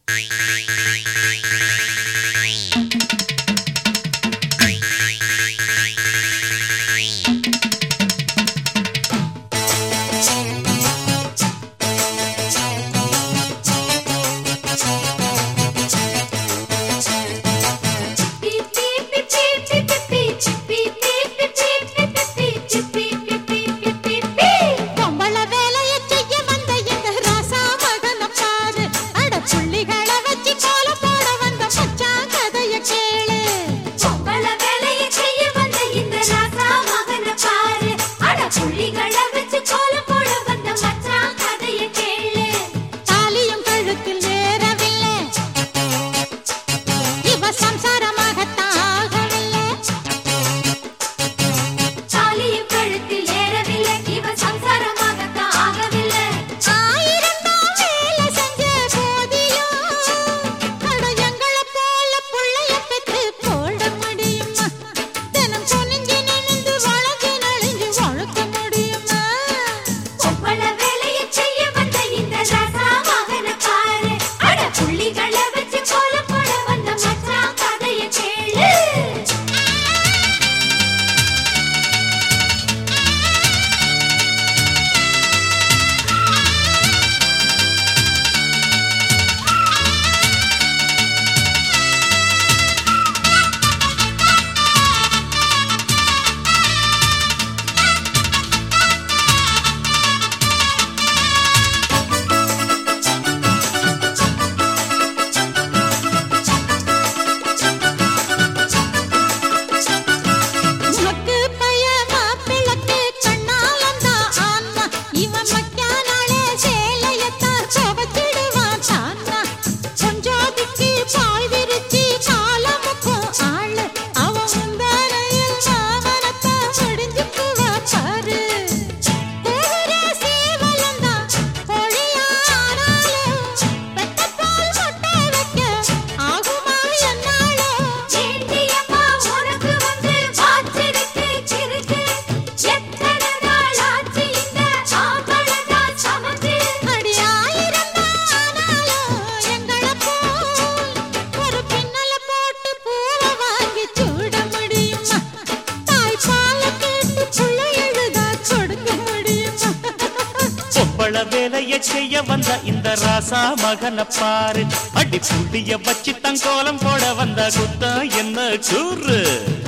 வேலைய செய்ய வந்த இந்த ராசா மகன பாரு, அடி புள்ளிய வச்சு தங்கோலம் போட வந்த குத்தா என்ன கூறு.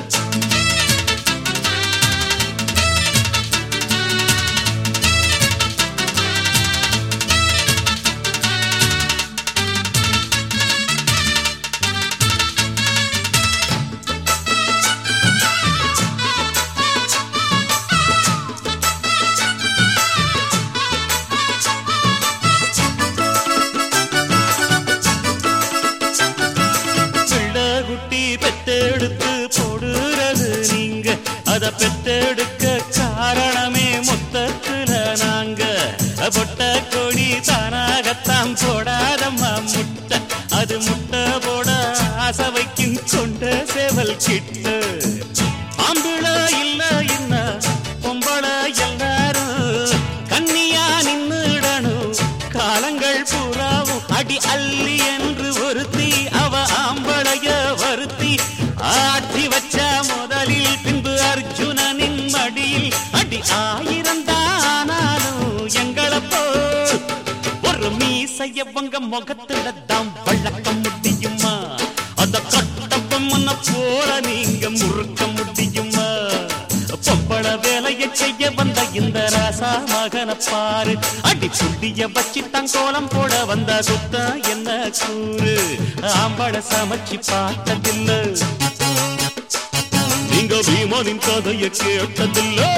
பெத்தெடுத்து போடுறது நீங்க, அத பெத்தெடுக்க காரணமே மொத்தத்துல நாங்க. பொட்ட கோழி தானாகத்தான் போடாதம்மா முட்டை, அது முட்டை போட ஆசை வைக்கும் கொண்ட சேவல் கிட்ட. ஆம்பிள இல்ல இன்ன பொம்பள எல்லாரும் கன்னியா நின்னுடணும், காலங்கள் பூராவும் அடி அள்ளி என்று ஒருத்தி அவ ஆம்பளைய வருத்தி ஆட்டி வச்ச முதலில் பின்பு அர்ஜுனனின் மடியில் அடி 1000 தானாலும் எங்களை போ ஒரு மீசைய வங்க முகத்துல தான் வளர்க்க முடியுமா, அத கட்டப்பம்மன போல நீங்க முறுக்க முடியுமா. பொம்பள வேலைய செய்ய வந்த இந்த ராசா மகன பாரு, அடி புள்ளிய வச்சு தங்கோலம் போட வந்த குத்தா என்ன கூறு. ஆம்பள சமைச்சு பார்த்ததில்ல, நீங்க பீமனின் கதைய கேட்டதில்லை.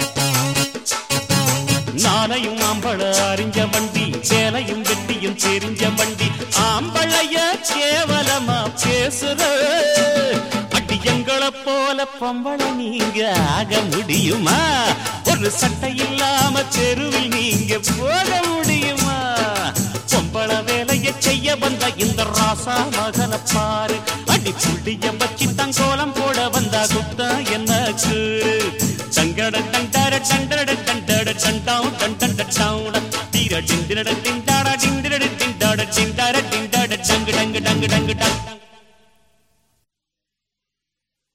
நானையும் ஆம்பள அறிஞ்ச வண்டி, சேலையும் வெட்டியும் தெரிஞ்ச வண்டி, ஆம்பளைய கேவலமா பேசுற. அடி எங்களை போல பொம்பள நீங்க ஆக முடியுமா, ஒரு சட்டை இல்லாம தெருவில் நீங்க போக முடியுமா. பொம்பள வேலைய செய்ய வந்த இந்த ராசா மகன பாரு, அடி புள்ளிய வச்சு தங்கோலம் போட வந்தா குத்தா என்ன கூறு. டங்கட டண்டட டண்டட டண்டட டண்டாம் டண்டட டவுன தீர டிண்டட டிண்டட டிண்டட டிண்டட டிண்டட டிண்டட டங்கு டங்கு டங்கு டங்கு டங்